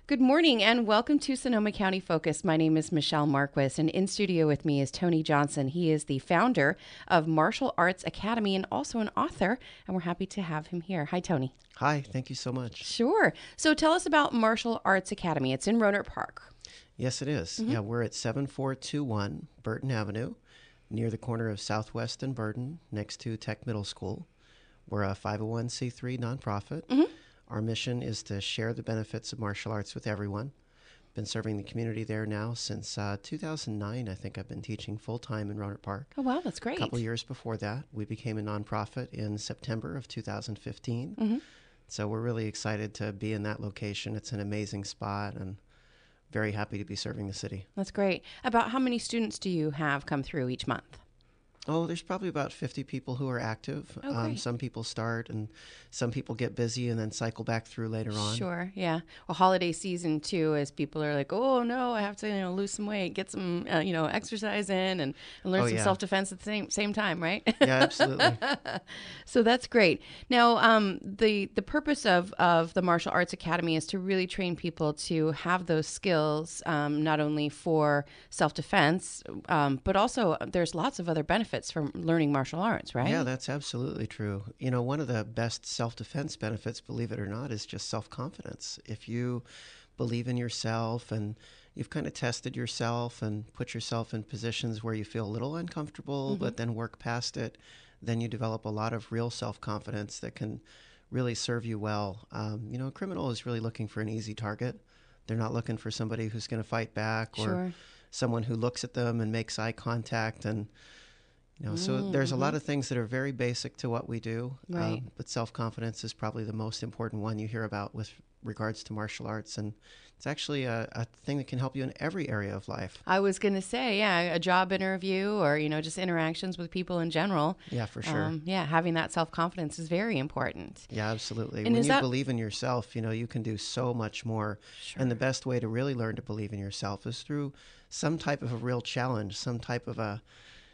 Good morning and welcome to Sonoma County Focus. My name is Michelle Marquis, and in studio with me is Tony Johnson. He is the founder of Martial Arts Academy and also an author, and we're happy to have him here. Hi, Tony. Hi, thank you so much. Sure. So tell us about Martial Arts Academy. It's in Rohnert Park. Yes, it is. Yeah, we're at 7421 Burton Avenue, near the corner of Southwest and Burton, next to Tech Middle School. We're a 501c3 nonprofit. Our mission is to share the benefits of martial arts with everyone. Been serving the community there now since 2009. I think I've been teaching full-time in Rohnert Park. Oh, wow, that's great. A couple years before that, we became a nonprofit in September of 2015. So we're really excited to be in that location. It's an amazing spot and very happy to be serving the city. That's great. About how many students do you have come through each month? Oh, there's probably about 50 people who are active. Oh, great. Some people start and some people get busy and then cycle back through later on. Sure, yeah. Well, holiday season too, as people are like, oh no, I have to lose some weight, get some exercise in, and learn some self-defense at the same time, right? Yeah, absolutely. So that's great. Now, the purpose of the Martial Arts Academy is to really train people to have those skills, not only for self-defense, but also there's lots of other benefits from learning martial arts, right? Yeah, that's absolutely true. You know, one of the best self-defense benefits, believe it or not, is just self-confidence. If you believe in yourself and you've kind of tested yourself and put yourself in positions where you feel a little uncomfortable, but then work past it, then you develop a lot of real self-confidence that can really serve you well. A criminal is really looking for an easy target. They're not looking for somebody who's going to fight back or someone who looks at them and makes eye contact and so there's a lot of things that are very basic to what we do, right. But self-confidence is probably the most important one you hear about with regards to martial arts, and it's actually a thing that can help you in every area of life. I was going to say, a job interview or, just interactions with people in general. Yeah, for sure. Having that self-confidence is very important. Yeah, absolutely. And when you believe in yourself, you can do so much more. Sure. And the best way to really learn to believe in yourself is through some type of a real challenge, some type of a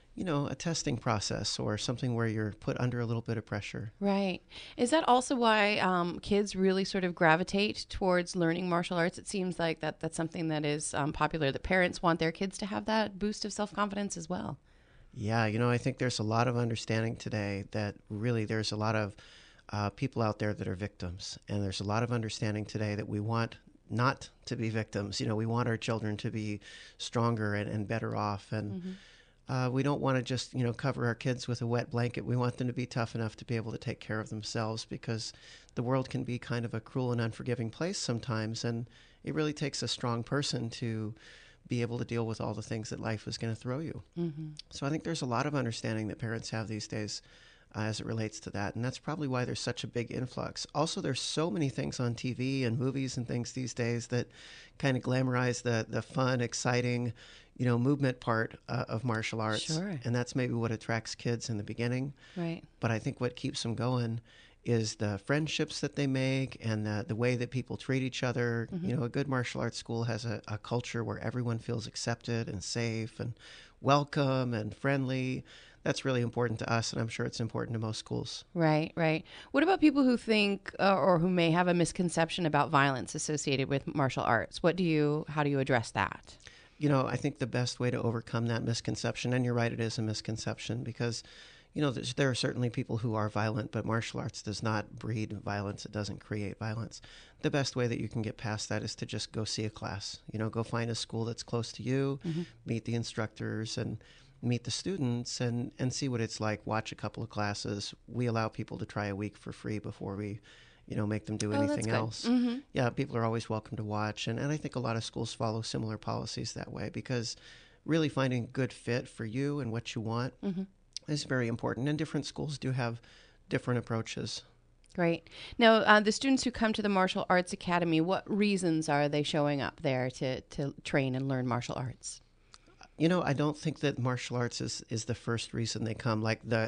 testing process or something where you're put under a little bit of pressure. Right. Is that also why kids really sort of gravitate towards learning martial arts? It seems like that's something that is popular, that parents want their kids to have that boost of self-confidence as well. Yeah, I think there's a lot of understanding today that really there's a lot of people out there that are victims. And there's a lot of understanding today that we want not to be victims. We want our children to be stronger and better off. And we don't want to just, cover our kids with a wet blanket. We want them to be tough enough to be able to take care of themselves because the world can be kind of a cruel and unforgiving place sometimes. And it really takes a strong person to be able to deal with all the things that life is going to throw you. So I think there's a lot of understanding that parents have these days as it relates to that. And that's probably why there's such a big influx. Also, there's so many things on TV and movies and things these days that kind of glamorize the fun, exciting, movement part of martial arts. Sure. And that's maybe what attracts kids in the beginning. Right. But I think what keeps them going is the friendships that they make and the way that people treat each other. A good martial arts school has a culture where everyone feels accepted and safe and welcome and friendly. That's really important to us, and I'm sure it's important to most schools. Right, right. What about people who think or who may have a misconception about violence associated with martial arts? How do you address that? I think the best way to overcome that misconception, and you're right, it is a misconception because, there are certainly people who are violent, but martial arts does not breed violence. It doesn't create violence. The best way that you can get past that is to just go see a class. Go find a school that's close to you, meet the instructors, and meet the students and see what it's like. Watch a couple of classes. We allow people to try a week for free before we make them do anything else. Yeah, people are always welcome to watch. And I think a lot of schools follow similar policies that way because really finding a good fit for you and what you want is very important. And different schools do have different approaches. Great. Now, the students who come to the Martial Arts Academy, what reasons are they showing up there to train and learn martial arts? I don't think that martial arts is the first reason they come, like the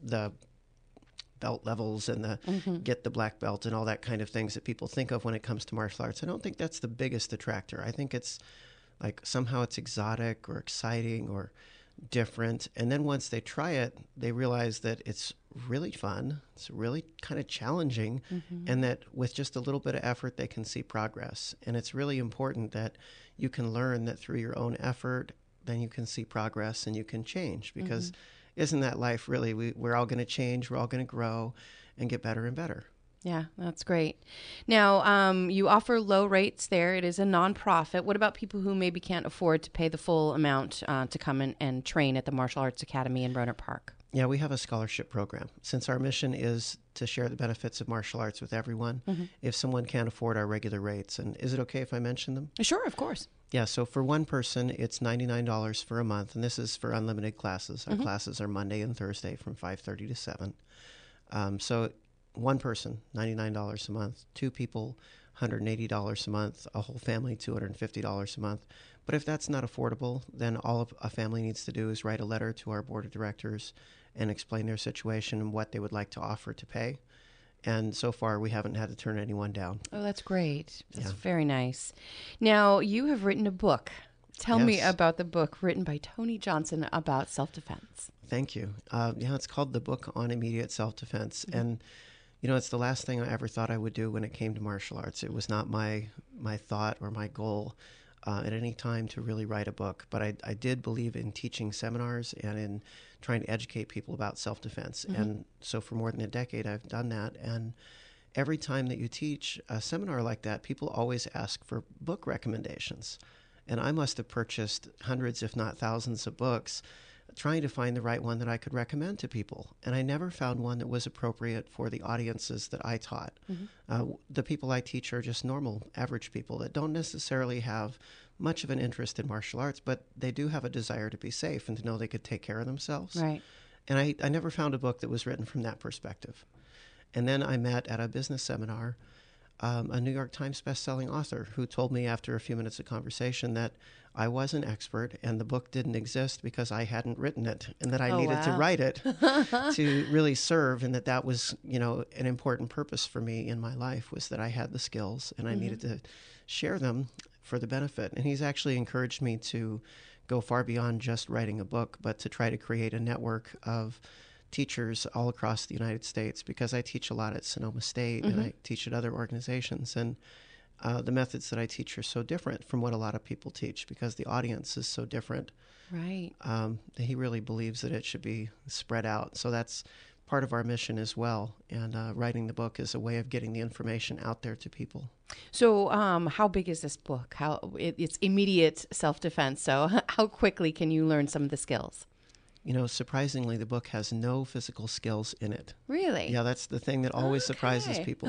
belt levels and the get the black belt and all that kind of things that people think of when it comes to martial arts. I don't think that's the biggest attractor. I think it's like somehow it's exotic or exciting or different. And then once they try it, they realize that it's really fun. It's really kind of challenging, and that with just a little bit of effort, they can see progress. And it's really important that you can learn that through your own effort, then you can see progress and you can change, because isn't that life really? We're all going to change. We're all going to grow and get better and better. Yeah, that's great. Now, you offer low rates there. It is a nonprofit. What about people who maybe can't afford to pay the full amount to come and train at the Martial Arts Academy in Rohnert Park? Yeah, we have a scholarship program. Since our mission is to share the benefits of martial arts with everyone, if someone can't afford our regular rates, and is it okay if I mention them? Sure, of course. Yeah, so for one person, it's $99 for a month, and this is for unlimited classes. Our classes are Monday and Thursday from 5:30 to 7. So one person, $99 a month. Two people, $180 a month. A whole family, $250 a month. But if that's not affordable, then all a family needs to do is write a letter to our board of directors and explain their situation and what they would like to offer to pay. And so far, we haven't had to turn anyone down. Oh, that's great. That's very nice. Now, you have written a book. Tell me about the book written by Tony Johnson about self-defense. Thank you. It's called The Book on Immediate Self-Defense. And, it's the last thing I ever thought I would do when it came to martial arts. It was not my thought or my goal at any time to really write a book. But I did believe in teaching seminars and in trying to educate people about self-defense. And so for more than a decade, I've done that. And every time that you teach a seminar like that, people always ask for book recommendations. And I must have purchased hundreds, if not thousands, of books trying to find the right one that I could recommend to people. And I never found one that was appropriate for the audiences that I taught. The people I teach are just normal, average people that don't necessarily have much of an interest in martial arts, but they do have a desire to be safe and to know they could take care of themselves. Right. And I never found a book that was written from that perspective. And then I met at a business seminar a New York Times bestselling author who told me after a few minutes of conversation that I was an expert and the book didn't exist because I hadn't written it, and that I needed to write it to really serve, and that was, an important purpose for me in my life, was that I had the skills and I needed to share them for the benefit. And he's actually encouraged me to go far beyond just writing a book, but to try to create a network of teachers all across the United States, because I teach a lot at Sonoma State and I teach at other organizations, and the methods that I teach are so different from what a lot of people teach because the audience is so different. Right. He really believes that it should be spread out. So that's part of our mission as well. And writing the book is a way of getting the information out there to people. So how big is this book? It's immediate self-defense. So how quickly can you learn some of the skills? Surprisingly, the book has no physical skills in it. Really? Yeah, that's the thing that always surprises people.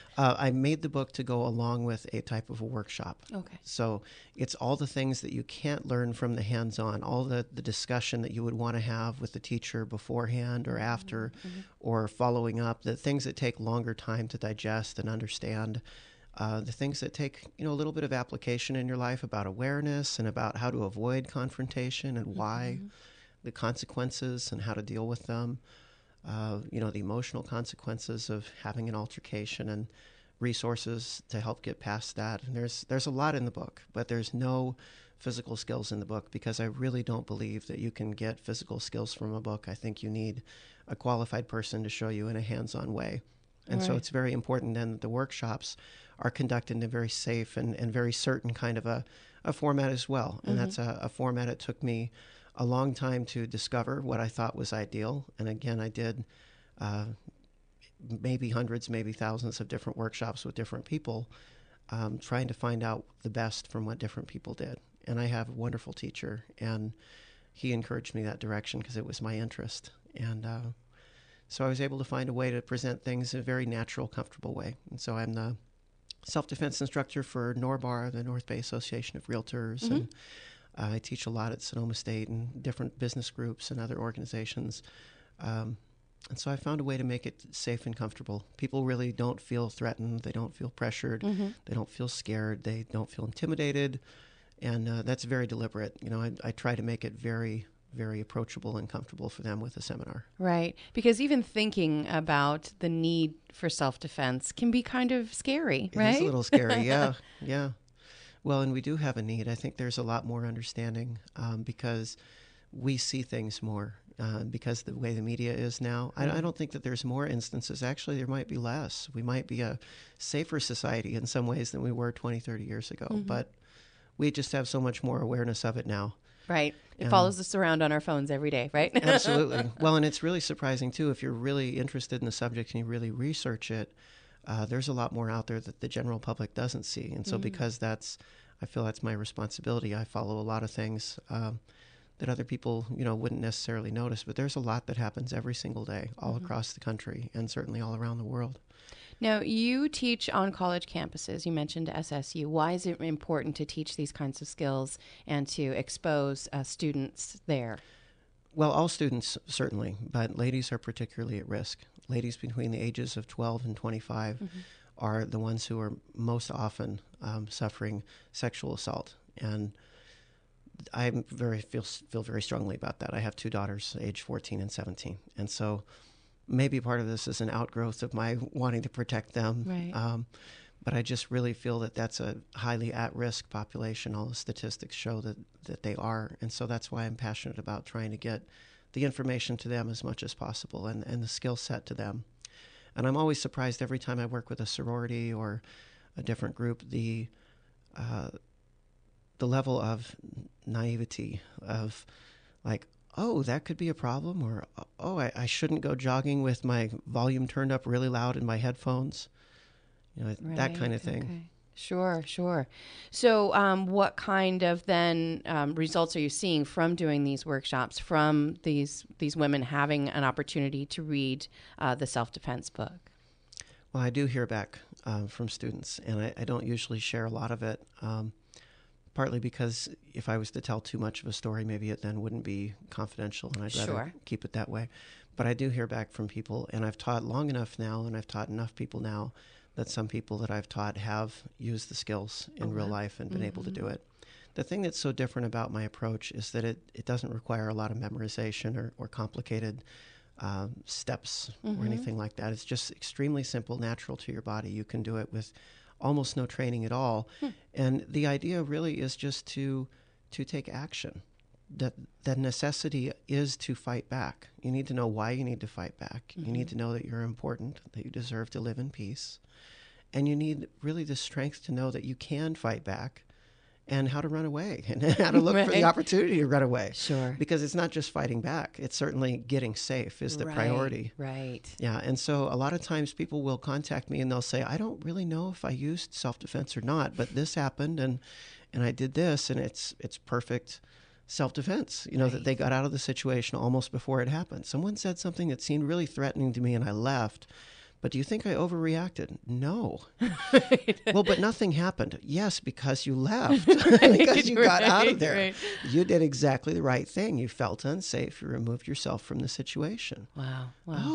I made the book to go along with a type of a workshop. Okay. So it's all the things that you can't learn from the hands-on, all the discussion that you would want to have with the teacher beforehand or after, or following up, the things that take longer time to digest and understand. The things that take, a little bit of application in your life about awareness and about how to avoid confrontation and why. The consequences and how to deal with them, the emotional consequences of having an altercation and resources to help get past that. And there's a lot in the book, but there's no physical skills in the book because I really don't believe that you can get physical skills from a book. I think you need a qualified person to show you in a hands-on way. And so it's very important then that the workshops are conducted in a very safe and very certain kind of a format as well. And that's a format it took me a long time to discover what I thought was ideal. And again, I did maybe hundreds, maybe thousands of different workshops with different people, trying to find out the best from what different people did. And I have a wonderful teacher, and he encouraged me that direction because it was my interest. And so I was able to find a way to present things in a very natural, comfortable way. And so I'm the self-defense instructor for NORBAR, the North Bay Association of Realtors, and I teach a lot at Sonoma State and different business groups and other organizations. And so I found a way to make it safe and comfortable. People really don't feel threatened. They don't feel pressured. They don't feel scared. They don't feel intimidated. And that's very deliberate. I try to make it very, very approachable and comfortable for them with a seminar. Right. Because even thinking about the need for self-defense can be kind of scary, right? It is a little scary, yeah. Well, and we do have a need. I think there's a lot more understanding because we see things more because the way the media is now. I don't think that there's more instances. Actually, there might be less. We might be a safer society in some ways than we were 20, 30 years ago. But we just have so much more awareness of it now. Right. It follows us around on our phones every day, right? Absolutely. Well, and it's really surprising, too, if you're really interested in the subject and you really research it, there's a lot more out there that the general public doesn't see. And so because I feel that's my responsibility, I follow a lot of things that other people, wouldn't necessarily notice. But there's a lot that happens every single day all across the country and certainly all around the world. Now, you teach on college campuses. You mentioned SSU. Why is it important to teach these kinds of skills and to expose students there? Well, all students, certainly, but ladies are particularly at risk. Ladies between the ages of 12 and 25 are the ones who are most often suffering sexual assault. And I feel very strongly about that. I have two daughters, age 14 and 17. And so maybe part of this is an outgrowth of my wanting to protect them. Right. But I just really feel that that's a highly at-risk population. All the statistics show that they are. And so that's why I'm passionate about trying to get the information to them as much as possible and the skill set to them. And I'm always surprised every time I work with a sorority or a different group, the level of naivety of like, oh, that could be a problem, or oh, I shouldn't go jogging with my volume turned up really loud in my headphones, that kind of thing. Okay. Sure. So what kind of then results are you seeing from doing these workshops, from these women having an opportunity to read the self-defense book? Well, I do hear back from students, and I don't usually share a lot of it, partly because if I was to tell too much of a story, maybe it then wouldn't be confidential, and I'd rather keep it that way. But I do hear back from people, and I've taught long enough now, and I've taught enough people now that some people that I've taught have used the skills in real life and been able to do it. The thing that's so different about my approach is that it doesn't require a lot of memorization or complicated steps or anything like that. It's just extremely simple, natural to your body. You can do it with almost no training at all. And the idea really is just to take action. That necessity is to fight back. You need to know why you need to fight back. You need to know that you're important, that you deserve to live in peace. And you need really the strength to know that you can fight back and how to run away and how to look for the opportunity to run away. Sure. Because it's not just fighting back. It's certainly getting safe is the priority. Right. Yeah. And so a lot of times people will contact me and they'll say, I don't really know if I used self-defense or not, but this happened and I did this, and it's perfect self-defense, that they got out of the situation almost before it happened. Someone said something that seemed really threatening to me and I left. But do you think I overreacted? No. Well, but nothing happened. Yes, because you left, because you got out of there. Right. You did exactly the right thing. You felt unsafe. You removed yourself from the situation. Wow.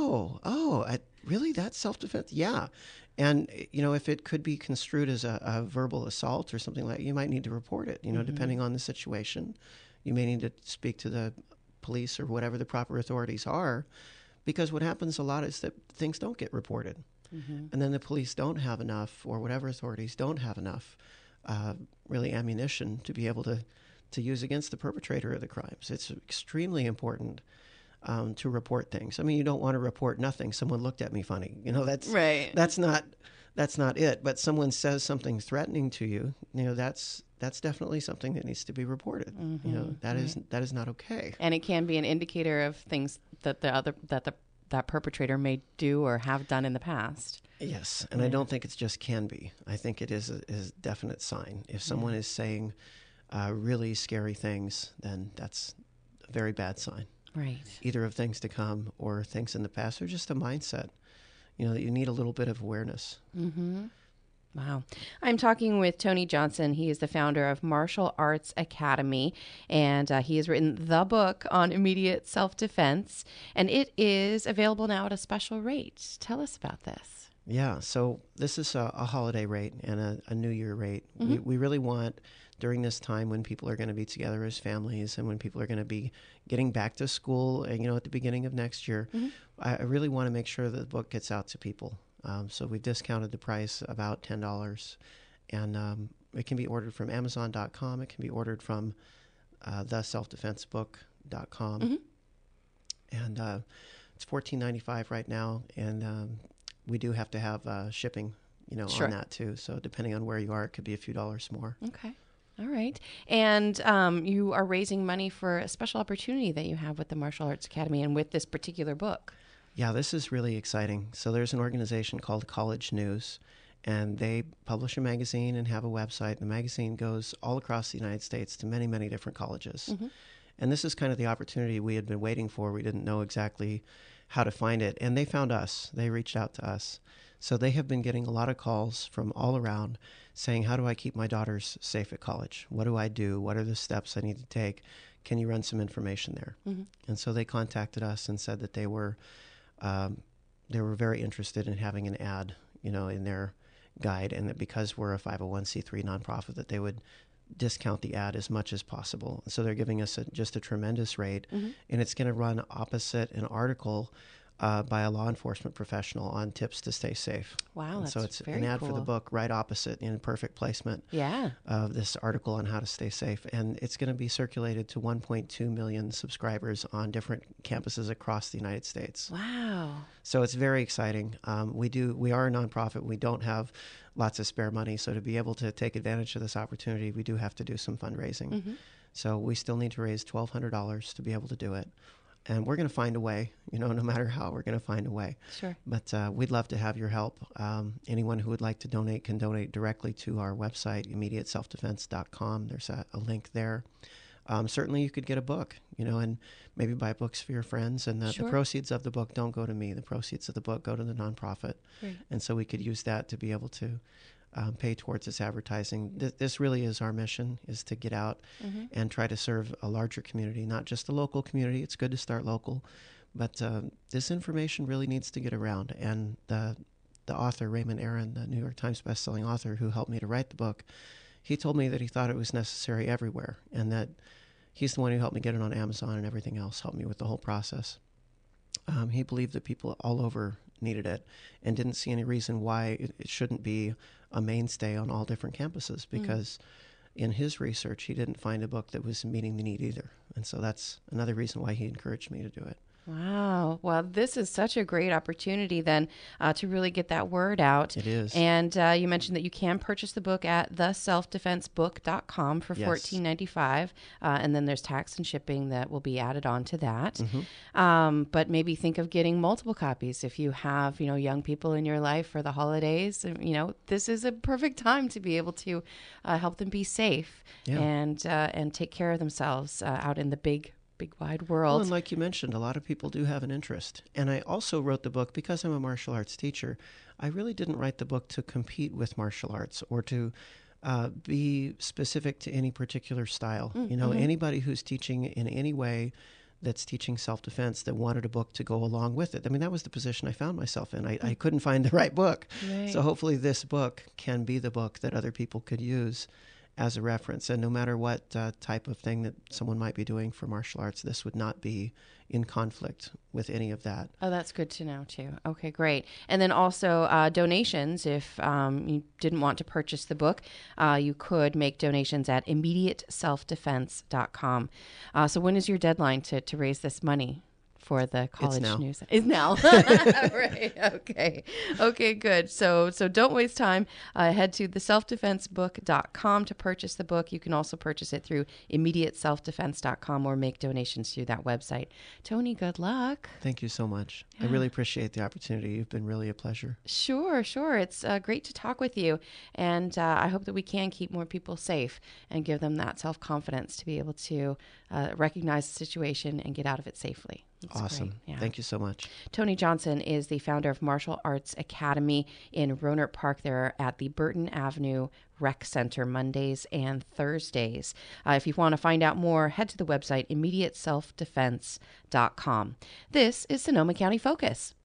Really? That's self-defense? Yeah. And, if it could be construed as a verbal assault or something like that, you might need to report it, depending on the situation. You may need to speak to the police or whatever the proper authorities are. Because what happens a lot is that things don't get reported. And then the police don't have enough, or whatever authorities don't have enough, really ammunition to be able to use against the perpetrator of the crimes. It's extremely important to report things. I mean, you don't want to report nothing. Someone looked at me funny. That's right. That's not it. But someone says something threatening to you. That's definitely something that needs to be reported. That is not okay. And it can be an indicator of things that that perpetrator may do or have done in the past. Yes, and I don't think it's just can be. I think it is a definite sign. If someone is saying really scary things, then that's a very bad sign. Right. Either of things to come or things in the past, or just a mindset. That you need a little bit of awareness. Wow. I'm talking with Tony Johnson. He is the founder of Martial Arts Academy, and he has written the book on immediate self-defense, and it is available now at a special rate. Tell us about this. Yeah, so this is a holiday rate and a New Year rate. We really want, during this time when people are going to be together as families and when people are going to be getting back to school, at the beginning of next year, I really want to make sure that the book gets out to people. So we've discounted the price about $10, and it can be ordered from Amazon.com. It can be ordered from theselfdefensebook.com. selfdefense.com. Mm-hmm. And it's $14.95 right now, and we do have to have shipping, Sure. on that too. So depending on where you are, it could be a few dollars more. Okay. All right. And you are raising money for a special opportunity that you have with the Martial Arts Academy and with this particular book. Yeah, this is really exciting. So there's an organization called College News, and they publish a magazine and have a website. The magazine goes all across the United States to many, many different colleges. Mm-hmm. And this is kind of the opportunity we had been waiting for. We didn't know exactly how to find it. And they found us. They reached out to us. So they have been getting a lot of calls from all around saying, how do I keep my daughters safe at college? What do I do? What are the steps I need to take? Can you run some information there? Mm-hmm. And so they contacted us and said that they were very interested in having an ad, in their guide, and that because we're a 501c3 nonprofit, that they would discount the ad as much as possible. So they're giving us just a tremendous rate, Mm-hmm. and it's going to run opposite an article by a law enforcement professional on tips to stay safe. Wow, And that's so it's very an ad cool. for the book right opposite, in perfect placement Yeah. of this article on how to stay safe. And it's going to be circulated to 1.2 million subscribers on different campuses across the United States. Wow. So it's very exciting. We are a nonprofit. We don't have lots of spare money. So to be able to take advantage of this opportunity, we do have to do some fundraising. Mm-hmm. So we still need to raise $1,200 to be able to do it. And we're going to find a way, no matter how, we're going to find a way. Sure. But we'd love to have your help. Anyone who would like to donate can donate directly to our website, immediateselfdefense.com. There's a link there. Certainly you could get a book, and maybe buy books for your friends. And the Sure. proceeds of the book don't go to me. The proceeds of the book go to the nonprofit. Great. And so we could use that to be able to pay towards its advertising. This really is our mission, is to get out Mm-hmm. and try to serve a larger community, not just the local community. It's good to start local, but this information really needs to get around. And the author, Raymond Aron, the New York Times bestselling author who helped me to write the book, he told me that he thought it was necessary everywhere, and that he's the one who helped me get it on Amazon and everything else, helped me with the whole process. He believed that people all over needed it and didn't see any reason why it shouldn't be a mainstay on all different campuses, because in his research, he didn't find a book that was meeting the need either. And so that's another reason why he encouraged me to do it. Wow. Well, this is such a great opportunity then to really get that word out. It is. And you mentioned that you can purchase the book at theselfdefensebook.com for Yes. $14.95. And then there's tax and shipping that will be added on to that. Mm-hmm. But maybe think of getting multiple copies if you have, young people in your life for the holidays. This is a perfect time to be able to help them be safe Yeah. and take care of themselves out in the big wide Well, world. and like you mentioned, a lot of people do have an interest. And I also wrote the book because I'm a martial arts teacher. I really didn't write the book to compete with martial arts or to be specific to any particular style. Mm-hmm. Anybody who's teaching in any way that's teaching self-defense that wanted a book to go along with it. I mean, that was the position I found myself in. I couldn't find the right book. Right. So hopefully this book can be the book that other people could use as a reference. And no matter what type of thing that someone might be doing for martial arts, this would not be in conflict with any of that. Oh, that's good to know, too. Okay, great. And then also donations. If you didn't want to purchase the book, you could make donations at immediateselfdefense.com. So when is your deadline to raise this money for the college now. news? Is now. Right. Okay. Okay, good. So don't waste time. Head to theselfdefensebook.com to purchase the book. You can also purchase it through immediateselfdefense.com or make donations through that website. Tony, good luck. Thank you so much. I Yeah. really appreciate the opportunity. You've been really a pleasure. Sure. It's great to talk with you. And I hope that we can keep more people safe and give them that self-confidence to be able to recognize the situation and get out of it safely. That's Awesome. great. Yeah. Thank you so much. Tony Johnson is the founder of Martial Arts Academy in Rohnert Park. They're at the Burton Avenue Rec Center Mondays and Thursdays. If you want to find out more, head to the website immediateselfdefense.com. This is Sonoma County Focus.